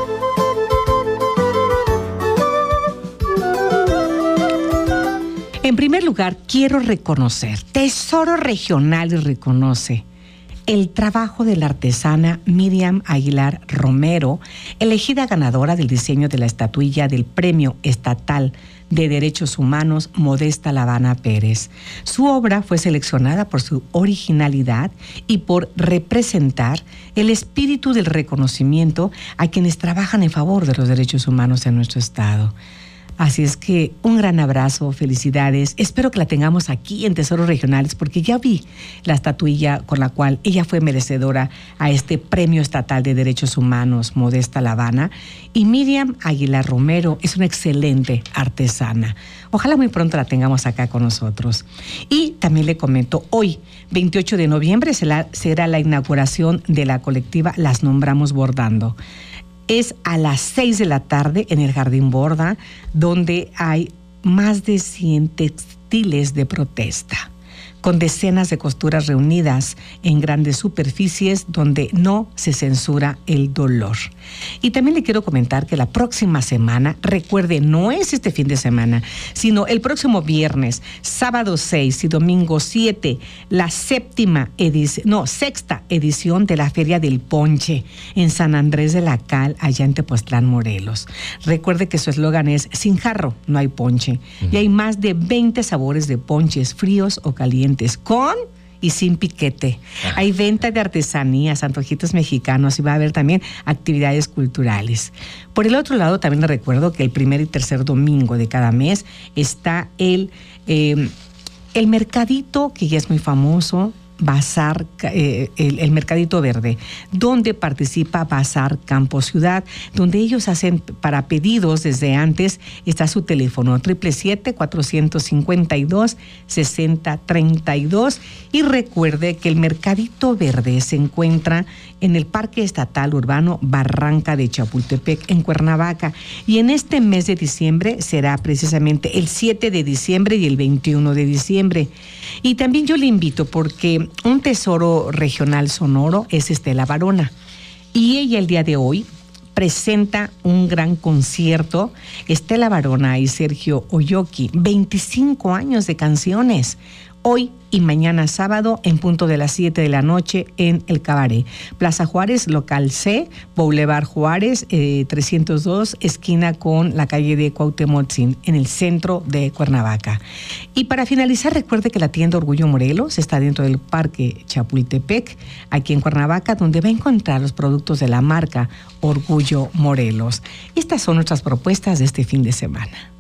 En primer lugar, quiero reconocer, Tesoro Regional reconoce el trabajo de la artesana Miriam Aguilar Romero, elegida ganadora del diseño de la estatuilla del Premio Estatal de Derechos Humanos Modesta Lavana Pérez. Su obra fue seleccionada por su originalidad y por representar el espíritu del reconocimiento a quienes trabajan en favor de los derechos humanos en nuestro estado. Así es que un gran abrazo, felicidades. Espero que la tengamos aquí en Tesoros Regionales, porque ya vi la estatuilla con la cual ella fue merecedora a este Premio Estatal de Derechos Humanos Modesta Lavana. Y Miriam Aguilar Romero es una excelente artesana. Ojalá muy pronto la tengamos acá con nosotros. Y también le comento, hoy, 28 de noviembre, será la inauguración de la colectiva Las Nombramos Bordando. Es a las 6 de la tarde en el Jardín Borda, donde hay más de 100 textiles de protesta, con decenas de costuras reunidas en grandes superficies donde no se censura el dolor. Y también le quiero comentar que la próxima semana, recuerde, no es este fin de semana, sino el próximo viernes, sábado 6 y domingo 7, la sexta edición de la Feria del Ponche en San Andrés de la Cal, allá en Tepoztlán, Morelos. Recuerde que su eslogan es: sin jarro no hay ponche. Y hay más de 20 sabores de ponches, fríos o calientes, con y sin piquete. Hay venta de artesanías, antojitos mexicanos, y va a haber también actividades culturales. Por el otro lado, también le recuerdo que el primer y tercer domingo de cada mes está el mercadito, que ya es muy famoso, Bazar, el Mercadito Verde, donde participa Bazar Campo Ciudad, donde ellos hacen para pedidos desde antes. Está su teléfono 777-452-6032. Y recuerde que el Mercadito Verde se encuentra en el Parque Estatal Urbano Barranca de Chapultepec, en Cuernavaca. Y en este mes de diciembre será precisamente el 7 de diciembre y el 21 de diciembre. Y también yo le invito, porque un tesoro regional sonoro es Estela Varona. Y ella el día de hoy presenta un gran concierto. Estela Varona y Sergio Oyoki, 25 años de canciones. Hoy y mañana sábado en punto de las 7 de la noche en el Cabaret. Plaza Juárez, local C, Boulevard Juárez, 302, esquina con la calle de Cuauhtémoc, en el centro de Cuernavaca. Y para finalizar, recuerde que la tienda Orgullo Morelos está dentro del Parque Chapultepec, aquí en Cuernavaca, donde va a encontrar los productos de la marca Orgullo Morelos. Estas son nuestras propuestas de este fin de semana.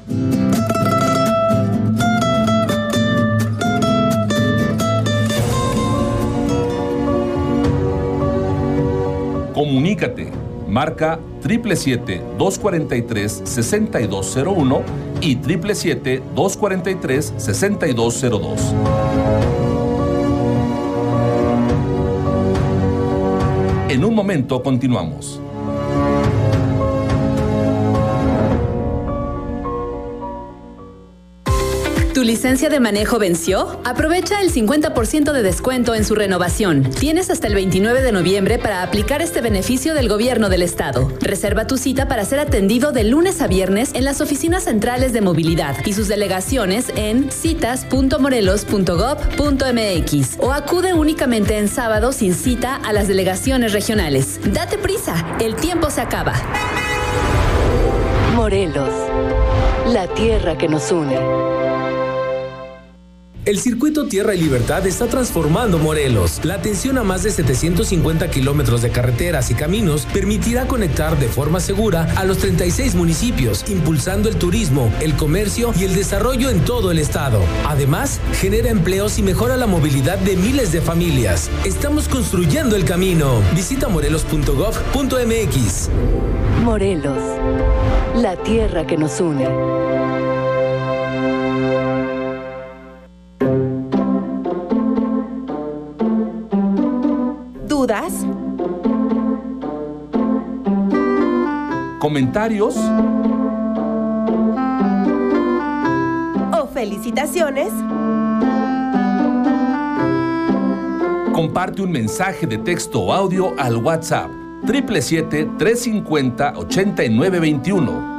Comunícate, marca 777-243-6201 y 777-243-6202. En un momento continuamos. Tu ¿Tu licencia de manejo venció? Aprovecha el 50% de descuento en su renovación. Tienes hasta el 29 de noviembre para aplicar este beneficio del gobierno del estado. Reserva tu cita para ser atendido de lunes a viernes en las oficinas centrales de movilidad y sus delegaciones en citas.morelos.gov.mx o acude únicamente en sábado sin cita a las delegaciones regionales. Date prisa, el tiempo se acaba. Morelos, la tierra que nos une. El Circuito Tierra y Libertad está transformando Morelos. La atención a más de 750 kilómetros de carreteras y caminos permitirá conectar de forma segura a los 36 municipios, impulsando el turismo, el comercio y el desarrollo en todo el estado. Además, genera empleos y mejora la movilidad de miles de familias. Estamos construyendo el camino. Visita morelos.gov.mx. Morelos, la tierra que nos une. ¿Dudas? ¿Comentarios? ¿O felicitaciones? Comparte un mensaje de texto o audio al WhatsApp 777-350-8921.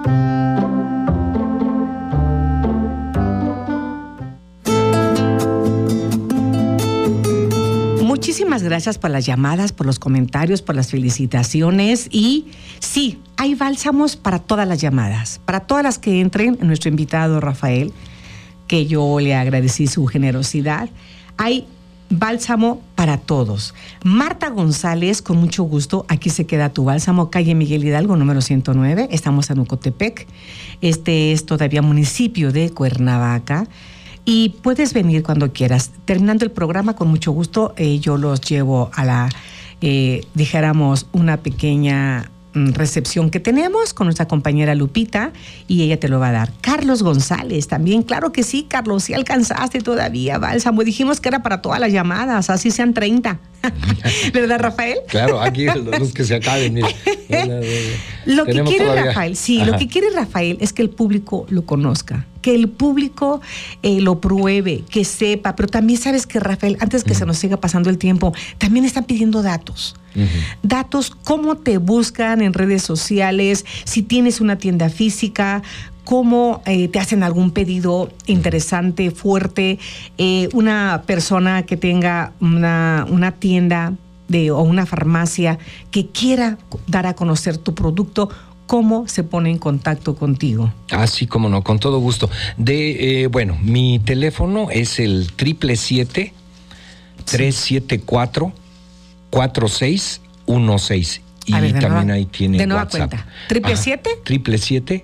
Muchísimas gracias por las llamadas, por los comentarios, por las felicitaciones. Y sí, hay bálsamos para todas las llamadas, para todas las que entren. Nuestro invitado Rafael, que yo le agradecí su generosidad. Hay bálsamo para todos. Marta González, con mucho gusto, aquí se queda tu bálsamo, calle Miguel Hidalgo, número 109. Estamos en Ocotepec. Este es todavía municipio de Cuernavaca. Y puedes venir cuando quieras. Terminando el programa, con mucho gusto, yo los llevo a la, dijéramos, una pequeña recepción que tenemos con nuestra compañera Lupita, y ella te lo va a dar. Carlos González también, claro que sí, Carlos, si alcanzaste todavía bálsamo. Dijimos que era para todas las llamadas, así sean 30. ¿Verdad, Rafael? Claro, aquí los que se acaben. Mira. Lo que quiere todavía. Rafael, sí, Ajá. Lo que quiere Rafael es que el público lo conozca, que el público lo pruebe, que sepa, pero también sabes que, Rafael, antes que se nos siga pasando el tiempo, también están pidiendo datos. Datos, cómo te buscan en redes sociales, si tienes una tienda física, cómo te hacen algún pedido interesante, fuerte, una persona que tenga una tienda o una farmacia que quiera dar a conocer tu producto, ¿cómo se pone en contacto contigo? Así como no, con todo gusto. Bueno, mi teléfono es el 777-374-4616. Y también ahí tiene de nueva WhatsApp. cuenta. ¿777?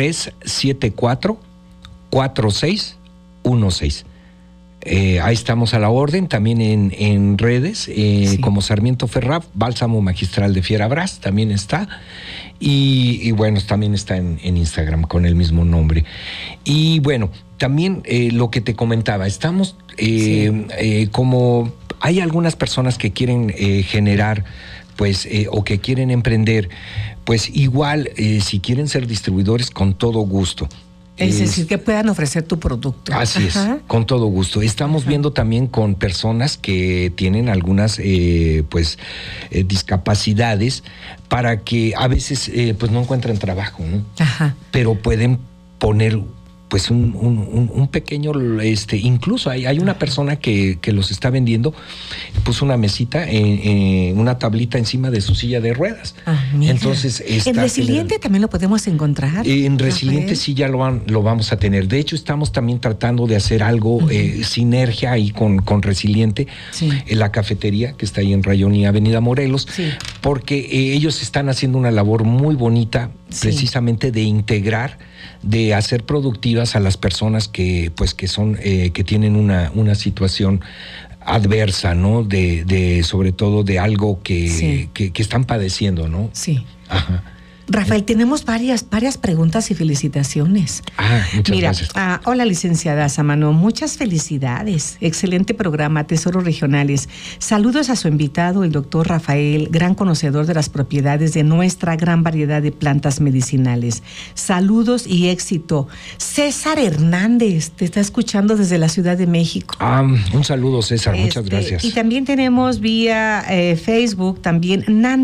777-374-4616. Ahí estamos a la orden, también en redes, como Sarmiento Ferrab, Bálsamo Magistral de Fierabras, también está. Y bueno, también está en Instagram con el mismo nombre. Y bueno, también lo que te comentaba, estamos como hay algunas personas que quieren generar, pues, o que quieren emprender, pues igual, si quieren ser distribuidores, con todo gusto. Es decir, que puedan ofrecer tu producto. Así es, con todo gusto. Estamos viendo también con personas que tienen algunas discapacidades, para que a veces pues no encuentran trabajo, ¿no? Pero pueden poner pues un pequeño, incluso hay una persona que los está vendiendo, puso una mesita, una tablita encima de su silla de ruedas. Entonces, ¿en Resiliente también lo podemos encontrar? En Resiliente sí ya lo vamos a tener. De hecho, estamos también tratando de hacer algo, sinergia ahí con Resiliente, en la cafetería que está ahí en Rayón y Avenida Morelos, porque ellos están haciendo una labor muy bonita, precisamente de integrar, de hacer productivas a las personas que son que tienen una situación adversa, ¿no? De sobre todo de algo que están padeciendo, ¿no? Sí. Ajá. Rafael, tenemos varias preguntas y felicitaciones. Muchas gracias. Hola, licenciada Samano, muchas felicidades. Excelente programa, Tesoros Regionales. Saludos a su invitado, el doctor Rafael, gran conocedor de las propiedades de nuestra gran variedad de plantas medicinales. Saludos y éxito. César Hernández, te está escuchando desde la Ciudad de México. Un saludo, César, muchas gracias. Y también tenemos vía Facebook, también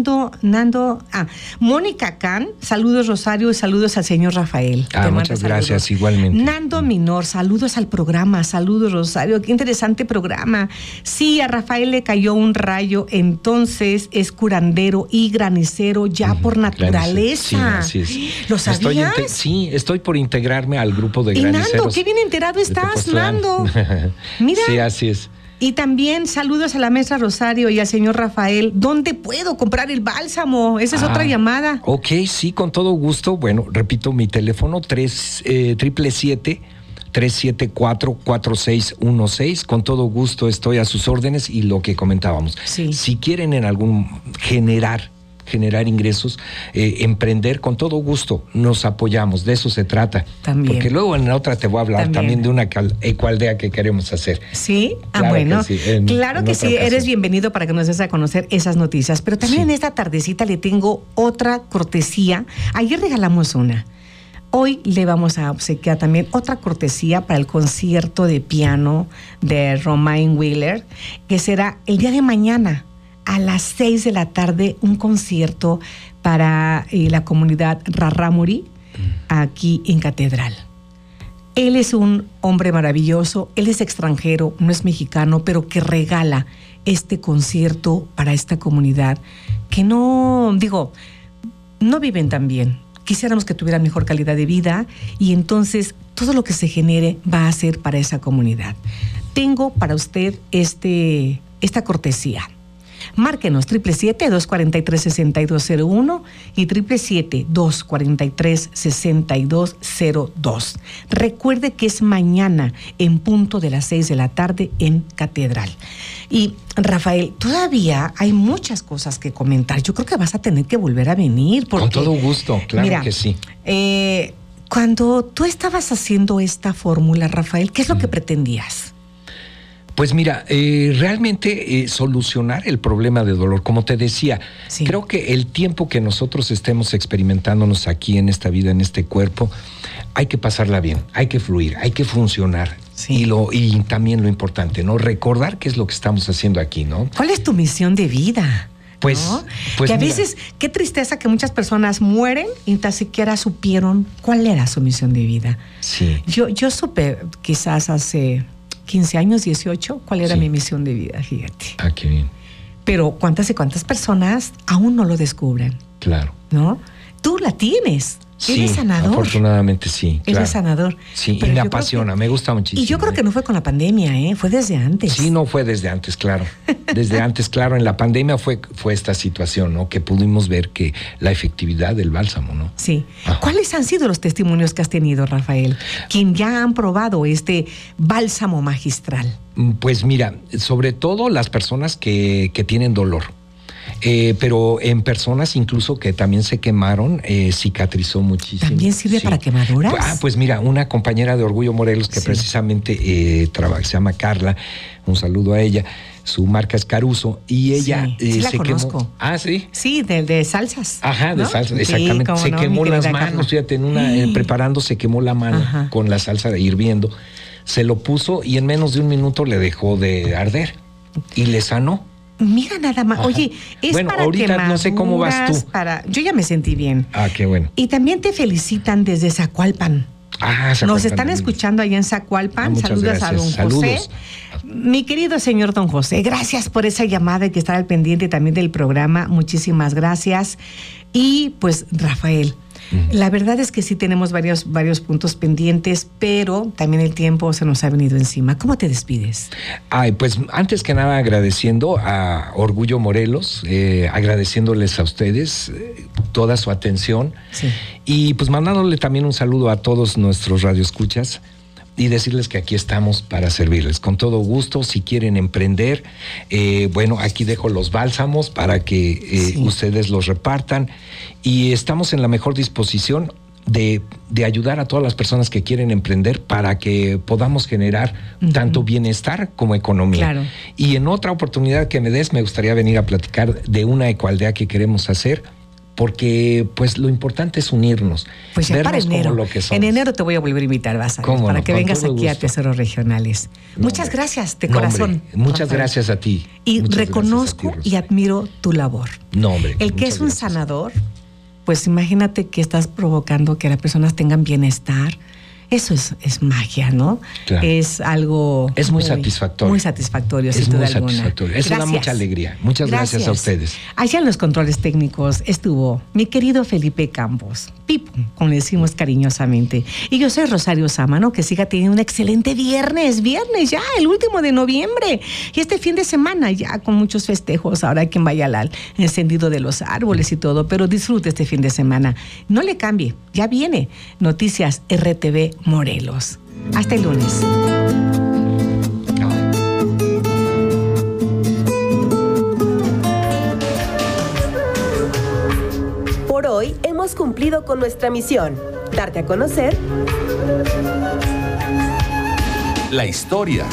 Mónica K. Saludos, Rosario, y saludos al señor Rafael. Muchas gracias, igualmente. Nando Minor, saludos al programa, saludos, Rosario, qué interesante programa. Sí, a Rafael le cayó un rayo, entonces es curandero y granicero ya por naturaleza. Sí, así es. ¿Lo sabías? Estoy por integrarme al grupo de graniceros. Nando, qué bien enterado estás, Nando. Mira. Sí, así es. Y también saludos a la maestra Rosario y al señor Rafael. ¿Dónde puedo comprar el bálsamo? Esa es otra llamada. Ok, sí, con todo gusto. Bueno, repito, mi teléfono 377-374-4616. Con todo gusto estoy a sus órdenes y lo que comentábamos. Sí. Si quieren en algún generar ingresos, emprender, con todo gusto nos apoyamos, de eso se trata. También. Porque luego en la otra te voy a hablar también de una ecoaldea que queremos hacer. Sí, claro, bueno, que sí, claro que sí, ocasión. Eres bienvenido para que nos des a conocer esas noticias, pero también en esta tardecita le tengo otra cortesía. Ayer regalamos una. Hoy le vamos a obsequiar también otra cortesía para el concierto de piano de Romain Wheeler, que será el día de mañana a las 6 de la tarde, un concierto para la comunidad Rarámuri aquí en Catedral. Él es un hombre maravilloso, él es extranjero, no es mexicano, pero que regala este concierto para esta comunidad que no viven tan bien. Quisiéramos que tuvieran mejor calidad de vida y entonces todo lo que se genere va a ser para esa comunidad. Tengo para usted esta cortesía. Márquenos 777-243-6201 y 777-243-6202. Recuerde que es mañana en punto de las 6 de la tarde en Catedral. Y Rafael, todavía hay muchas cosas que comentar. Yo creo que vas a tener que volver a venir. Porque, con todo gusto, claro que sí. Cuando tú estabas haciendo esta fórmula, Rafael, ¿qué es lo que pretendías? Pues mira, realmente solucionar el problema de dolor, como te decía, creo que el tiempo que nosotros estemos experimentándonos aquí en esta vida, en este cuerpo, hay que pasarla bien, hay que fluir, hay que funcionar. Sí. Y también lo importante, ¿no? Recordar qué es lo que estamos haciendo aquí, ¿no? ¿Cuál es tu misión de vida? Pues que a veces, qué tristeza que muchas personas mueren y ni tan siquiera supieron cuál era su misión de vida. Sí. Yo supe quizás hace 15 años, 18, cuál era mi misión de vida, fíjate. Qué bien. Pero cuántas y cuántas personas aún no lo descubren. Claro. ¿No? Tú la tienes. Eres sanador. Afortunadamente sí. Eres sanador. Sí, y me apasiona, me gusta muchísimo. Y yo creo que no fue con la pandemia, fue desde antes. Sí, no fue desde antes, claro. Desde antes, claro, en la pandemia fue esta situación, ¿no? Que pudimos ver que la efectividad del bálsamo, ¿no? Sí. Ajá. ¿Cuáles han sido los testimonios que has tenido, Rafael? ¿Quién ya han probado este bálsamo magistral? Pues mira, sobre todo las personas que tienen dolor. Pero en personas incluso que también se quemaron, cicatrizó muchísimo. ¿También sirve para quemaduras? Pues mira, una compañera de Orgullo Morelos que precisamente se llama Carla, un saludo a ella, su marca es Caruso, y ella se quemó. ¿Sí? Sí, de salsas. Ajá, de salsas, exactamente. Se quemó las manos, fíjate, preparando se quemó la mano con la salsa hirviendo. Se lo puso y en menos de un minuto le dejó de arder y le sanó. Mira nada más. Oye, para ahorita no sé cómo vas tú. Yo ya me sentí bien. Qué bueno. Y también te felicitan desde Zacualpan. Zacualpan. Nos están escuchando allá en Zacualpan. Saludos a don José. Mi querido señor don José, gracias por esa llamada y que estar al pendiente también del programa. Muchísimas gracias. Y pues, Rafael, la verdad es que sí tenemos varios puntos pendientes, pero también el tiempo se nos ha venido encima. ¿Cómo te despides? Pues antes que nada agradeciendo a Orgullo Morelos, agradeciéndoles a ustedes toda su atención y pues mandándole también un saludo a todos nuestros radioescuchas, y decirles que aquí estamos para servirles con todo gusto. Si quieren emprender, bueno, aquí dejo los bálsamos para que ustedes los repartan, y estamos en la mejor disposición de ayudar a todas las personas que quieren emprender para que podamos generar tanto bienestar como economía. Claro. Y en otra oportunidad que me des, me gustaría venir a platicar de una ecoaldea que queremos hacer, porque pues lo importante es unirnos, pues ya para enero, como lo que somos. En enero te voy a volver a invitar, vas a ver, para que vengas aquí a Tesoros Regionales. Muchas gracias, de corazón. Muchas gracias a ti. Y reconozco y admiro tu labor. El que es un sanador, pues imagínate que estás provocando que las personas tengan bienestar. Eso es magia, ¿no? Claro. Es algo... Es muy satisfactorio. Muy satisfactorio, sin duda alguna. Satisfactorio. Eso da mucha alegría. Muchas gracias a ustedes. Allá en los controles técnicos estuvo mi querido Felipe Campos, Pipo, como le decimos cariñosamente. Y yo soy Rosario Sámano, que siga teniendo un excelente viernes ya, el último de noviembre. Y este fin de semana ya con muchos festejos, ahora hay quien vaya al encendido de los árboles y todo, pero disfrute este fin de semana. No le cambie, ya viene Noticias RTV Morelos. Hasta el lunes. Por hoy hemos cumplido con nuestra misión, darte a conocer la historia,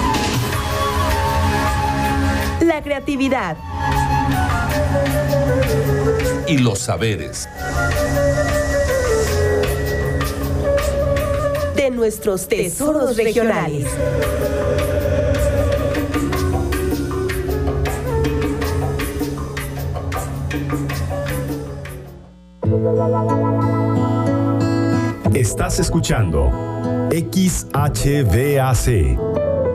la creatividad y los saberes de nuestros tesoros regionales. Estás escuchando XHVAC